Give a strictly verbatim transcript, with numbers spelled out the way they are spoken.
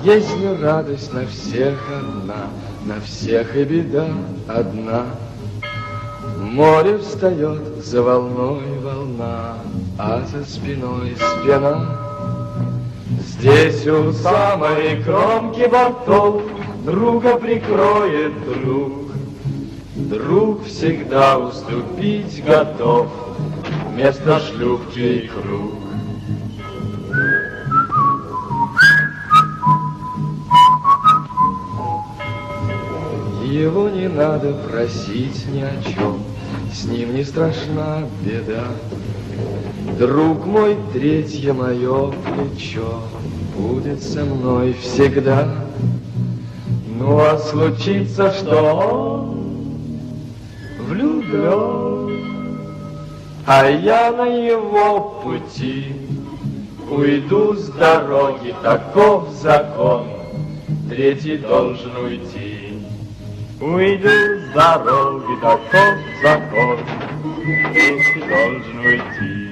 Если радость на всех одна, на всех и беда одна. Море встает, за волной волна, а за спиной спина. Здесь у самой кромки бортов друга прикроет друг. Друг всегда уступить готов вместо шлюпки и круг. Его не надо просить ни о чем, с ним не страшна беда. Друг мой, третье мое плечо будет со мной всегда. Ну а случится, что он влюблен, а я на его пути уйду с дороги, таков закон, третий должен уйти. Уйду с дороги, таков закон, третий должен уйти.